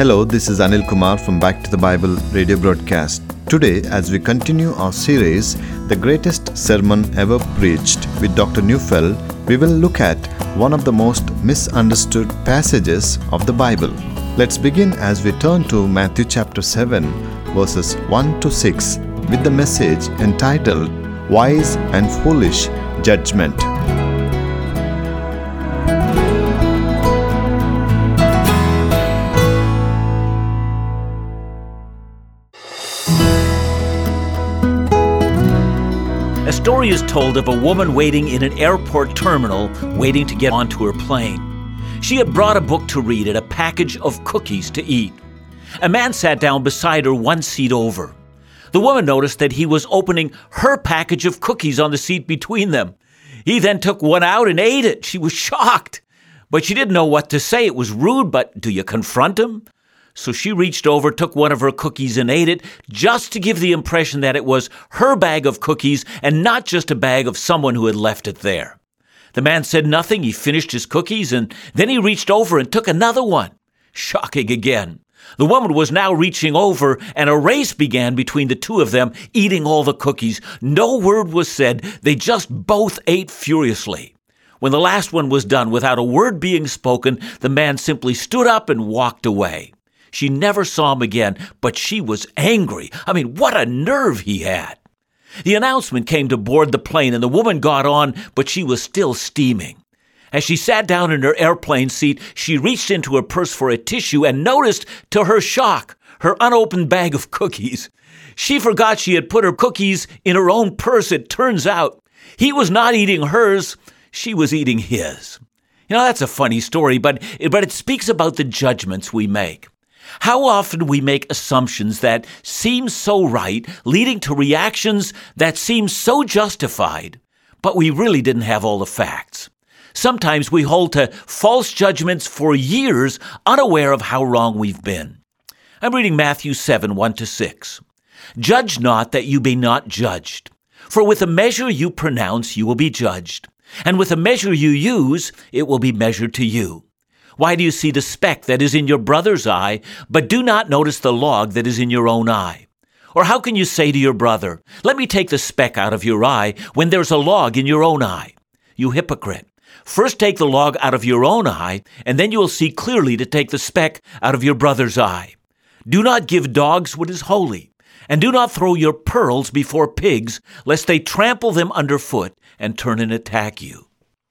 Hello, this is Anil Kumar from Back to the Bible radio broadcast. Today, as we continue our series, The Greatest Sermon Ever Preached with Dr. Neufeld, we will look at one of the most misunderstood passages of the Bible. Let's begin as we turn to Matthew chapter 7, verses 1 to 6, with the message entitled, Wise and Foolish Judgment. A story is told of a woman waiting in an airport terminal, waiting to get onto her plane. She had brought a book to read and a package of cookies to eat. A man sat down beside her one seat over. The woman noticed that he was opening her package of cookies on the seat between them. He then took one out and ate it. She was shocked, but she didn't know what to say. It was rude, but do you confront him? So she reached over, took one of her cookies and ate it, just to give the impression that it was her bag of cookies and not just a bag of someone who had left it there. The man said nothing. He finished his cookies and then he reached over and took another one. Shocking again. The woman was now reaching over and a race began between the two of them, eating all the cookies. No word was said. They just both ate furiously. When the last one was done, without a word being spoken, the man simply stood up and walked away. She never saw him again, but she was angry. What a nerve he had. The announcement came to board the plane, and the woman got on, but she was still steaming. As she sat down in her airplane seat, she reached into her purse for a tissue and noticed, to her shock, her unopened bag of cookies. She forgot she had put her cookies in her own purse. It turns out he was not eating hers, she was eating his. That's a funny story, but it speaks about the judgments we make. How often we make assumptions that seem so right, leading to reactions that seem so justified, but we really didn't have all the facts. Sometimes we hold to false judgments for years, unaware of how wrong we've been. I'm reading Matthew 7, 1 to 6. Judge not that you be not judged. For with the measure you pronounce, you will be judged. And with the measure you use, it will be measured to you. Why do you see the speck that is in your brother's eye, but do not notice the log that is in your own eye? Or how can you say to your brother, let me take the speck out of your eye, when there's a log in your own eye? You hypocrite. First take the log out of your own eye, and then you will see clearly to take the speck out of your brother's eye. Do not give dogs what is holy, and do not throw your pearls before pigs, lest they trample them underfoot and turn and attack you.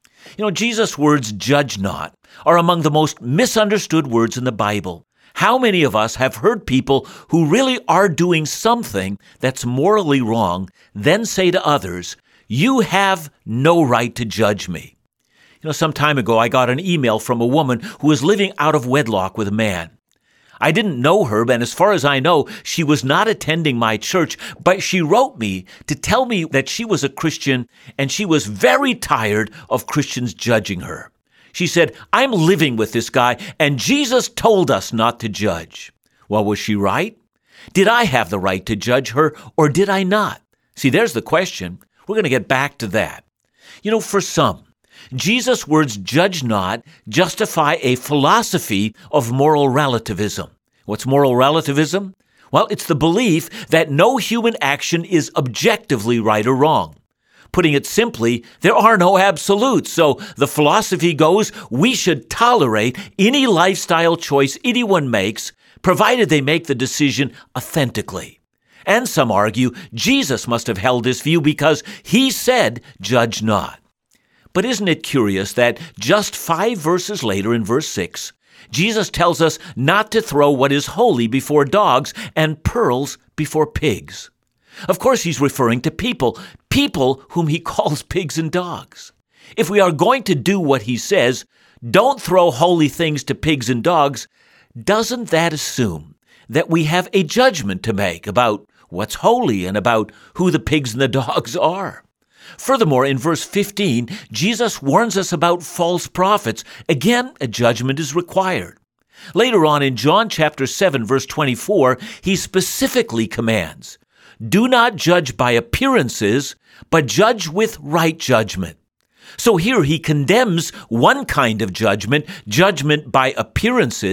Jesus' words, judge not, are among the most misunderstood words in the Bible. How many of us have heard people who really are doing something that's morally wrong, then say to others, you have no right to judge me? Some time ago, I got an email from a woman who was living out of wedlock with a man. I didn't know her, and as far as I know, she was not attending my church, but she wrote me to tell me that she was a Christian and she was very tired of Christians judging her. She said, I'm living with this guy and Jesus told us not to judge. Well, was she right? Did I have the right to judge her or did I not? See, there's the question. We're going to get back to that. For some, Jesus' words, judge not, justify a philosophy of moral relativism. What's moral relativism? Well, it's the belief that no human action is objectively right or wrong. Putting it simply, there are no absolutes. So the philosophy goes, we should tolerate any lifestyle choice anyone makes, provided they make the decision authentically. And some argue Jesus must have held this view because he said, judge not. But isn't it curious that just 5 verses later in verse 6, Jesus tells us not to throw what is holy before dogs and pearls before pigs? Of course, he's referring to people whom he calls pigs and dogs. If we are going to do what he says, don't throw holy things to pigs and dogs, doesn't that assume that we have a judgment to make about what's holy and about who the pigs and the dogs are? Furthermore, in verse 15, Jesus warns us about false prophets. Again, a judgment is required. Later on in John chapter 7, verse 24, he specifically commands, do not judge by appearances, but judge with right judgment. So here he condemns one kind of judgment by appearances,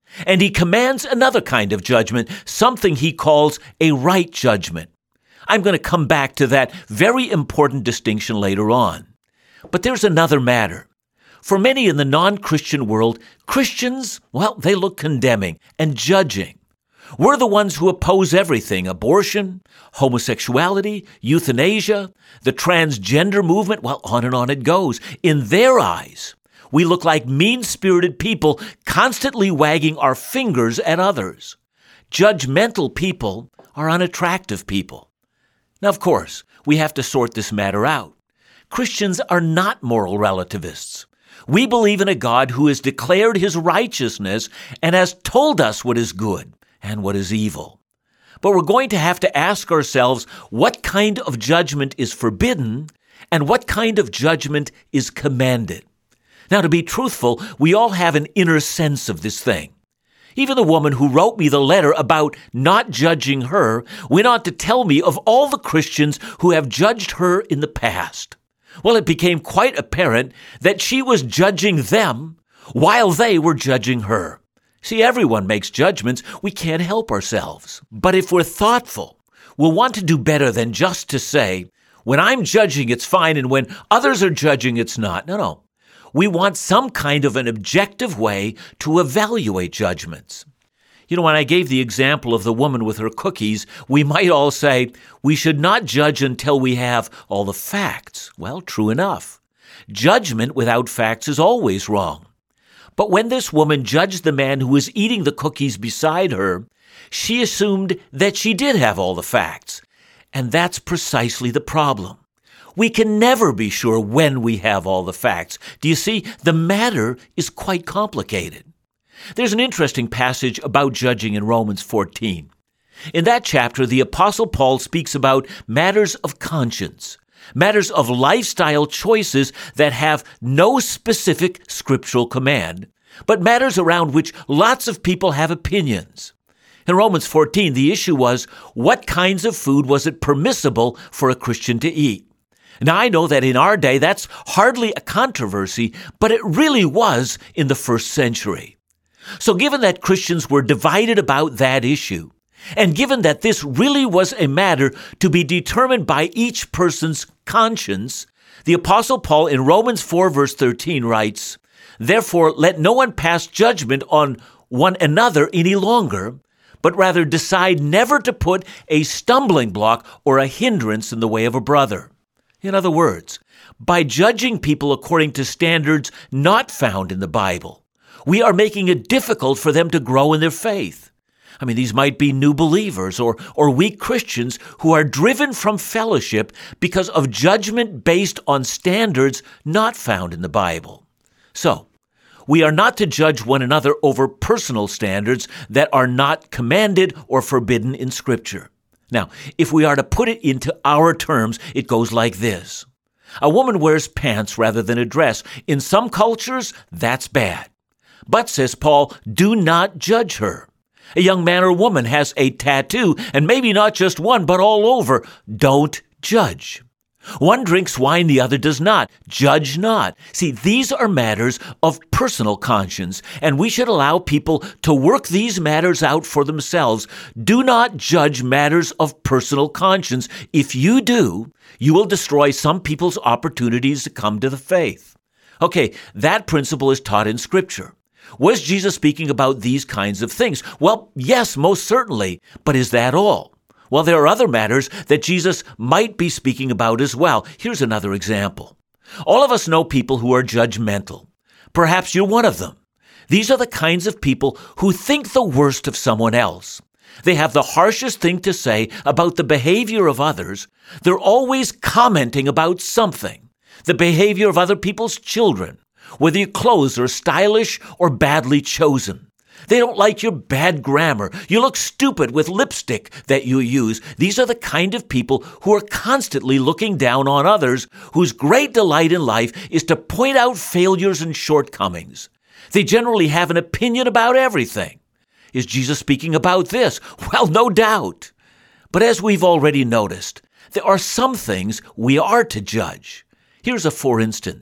And he commands another kind of judgment, something he calls a right judgment. I'm going to come back to that very important distinction later on. But there's another matter. For many in the non-Christian world, Christians, well, they look condemning and judging. We're the ones who oppose everything: abortion, homosexuality, euthanasia, the transgender movement, well, on and on it goes. In their eyes, we look like mean-spirited people constantly wagging our fingers at others. Judgmental people are unattractive people. Now, of course, we have to sort this matter out. Christians are not moral relativists. We believe in a God who has declared his righteousness and has told us what is good and what is evil. But we're going to have to ask ourselves what kind of judgment is forbidden and what kind of judgment is commanded. Now, to be truthful, we all have an inner sense of this thing. Even the woman who wrote me the letter about not judging her went on to tell me of all the Christians who have judged her in the past. Well, it became quite apparent that she was judging them while they were judging her. See, everyone makes judgments. We can't help ourselves. But if we're thoughtful, we'll want to do better than just to say, when I'm judging, it's fine, and when others are judging, it's not. No. We want some kind of an objective way to evaluate judgments. You know, when I gave the example of the woman with her cookies, we might all say, we should not judge until we have all the facts. Well, true enough. Judgment without facts is always wrong. But when this woman judged the man who was eating the cookies beside her, she assumed that she did have all the facts. And that's precisely the problem. We can never be sure when we have all the facts. Do you see? The matter is quite complicated. There's an interesting passage about judging in Romans 14. In that chapter, the Apostle Paul speaks about matters of conscience, matters of lifestyle choices that have no specific scriptural command, but matters around which lots of people have opinions. In Romans 14, the issue was, what kinds of food was it permissible for a Christian to eat? Now, I know that in our day, that's hardly a controversy, but it really was in the first century. So given that Christians were divided about that issue, and given that this really was a matter to be determined by each person's conscience, the Apostle Paul in Romans 4 verse 13 writes, "Therefore let no one pass judgment on one another any longer, but rather decide never to put a stumbling block or a hindrance in the way of a brother." In other words, by judging people according to standards not found in the Bible, we are making it difficult for them to grow in their faith. I mean, these might be new believers or weak Christians who are driven from fellowship because of judgment based on standards not found in the Bible. So, we are not to judge one another over personal standards that are not commanded or forbidden in Scripture. Now, if we are to put it into our terms, it goes like this. A woman wears pants rather than a dress. In some cultures, that's bad. But, says Paul, do not judge her. A young man or woman has a tattoo, and maybe not just one, but all over. Don't judge. One drinks wine, the other does not. Judge not. See, these are matters of personal conscience, and we should allow people to work these matters out for themselves. Do not judge matters of personal conscience. If you do, you will destroy some people's opportunities to come to the faith. Okay, that principle is taught in Scripture. Was Jesus speaking about these kinds of things? Well, yes, most certainly. But is that all? Well, there are other matters that Jesus might be speaking about as well. Here's another example. All of us know people who are judgmental. Perhaps you're one of them. These are the kinds of people who think the worst of someone else. They have the harshest thing to say about the behavior of others. They're always commenting about something. The behavior of other people's children, whether your clothes are stylish or badly chosen. They don't like your bad grammar. You look stupid with lipstick that you use. These are the kind of people who are constantly looking down on others, whose great delight in life is to point out failures and shortcomings. They generally have an opinion about everything. Is Jesus speaking about this? Well, no doubt. But as we've already noticed, there are some things we are to judge. Here's a for instance.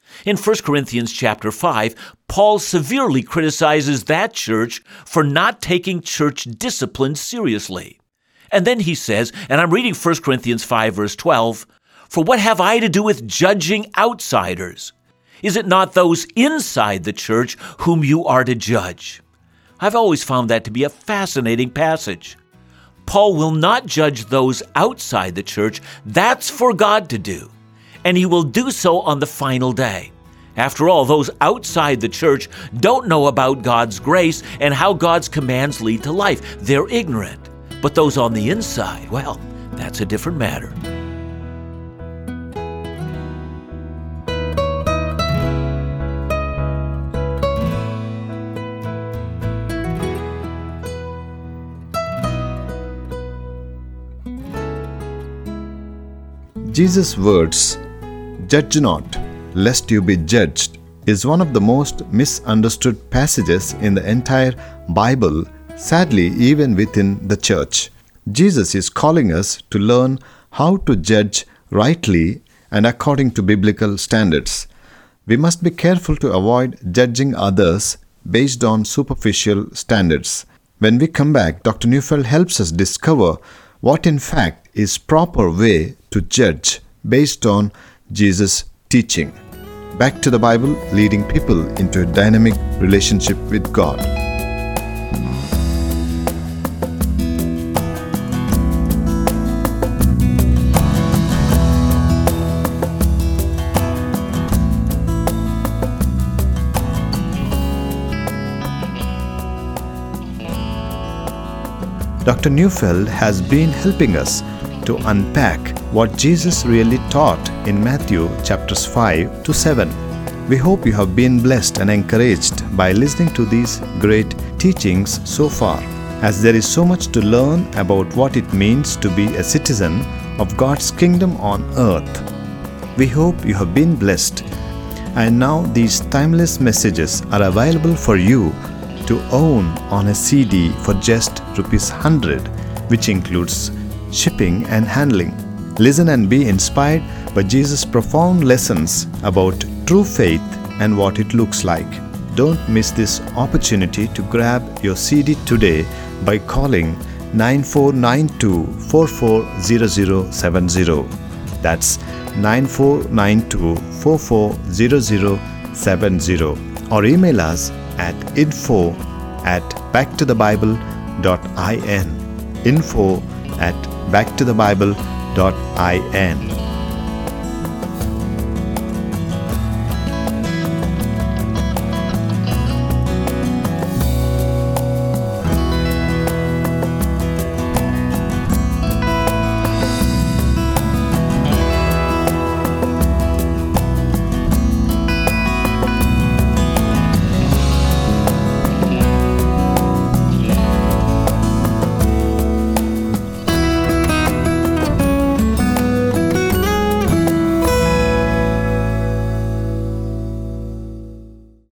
In 1 Corinthians chapter 5, Paul severely criticizes that church for not taking church discipline seriously. And then he says, and I'm reading 1 Corinthians 5 verse 12, "For what have I to do with judging outsiders? Is it not those inside the church whom you are to judge?" I've always found that to be a fascinating passage. Paul will not judge those outside the church. That's for God to do. And he will do so on the final day. After all, those outside the church don't know about God's grace and how God's commands lead to life. They're ignorant. But those on the inside, well, that's a different matter. Jesus' words, "Judge not, lest you be judged," is one of the most misunderstood passages in the entire Bible, sadly, even within the church. Jesus is calling us to learn how to judge rightly and according to biblical standards. We must be careful to avoid judging others based on superficial standards. When we come back, Dr. Neufeld helps us discover what in fact is proper way to judge based on Jesus' teaching. Back to the Bible, leading people into a dynamic relationship with God. Dr. Neufeld has been helping us to unpack what Jesus really taught in Matthew chapters 5 to 7. We hope you have been blessed and encouraged by listening to these great teachings so far, as there is so much to learn about what it means to be a citizen of God's kingdom on earth. We hope you have been blessed, and now these timeless messages are available for you to own on a CD for just ₹100, which includes shipping and handling. Listen and be inspired by Jesus' profound lessons about true faith and what it looks like. Don't miss this opportunity to grab your CD today by calling 9492-440070. That's 9492-440070, or email us at info@backtothebible.in. info@backtothebible.in.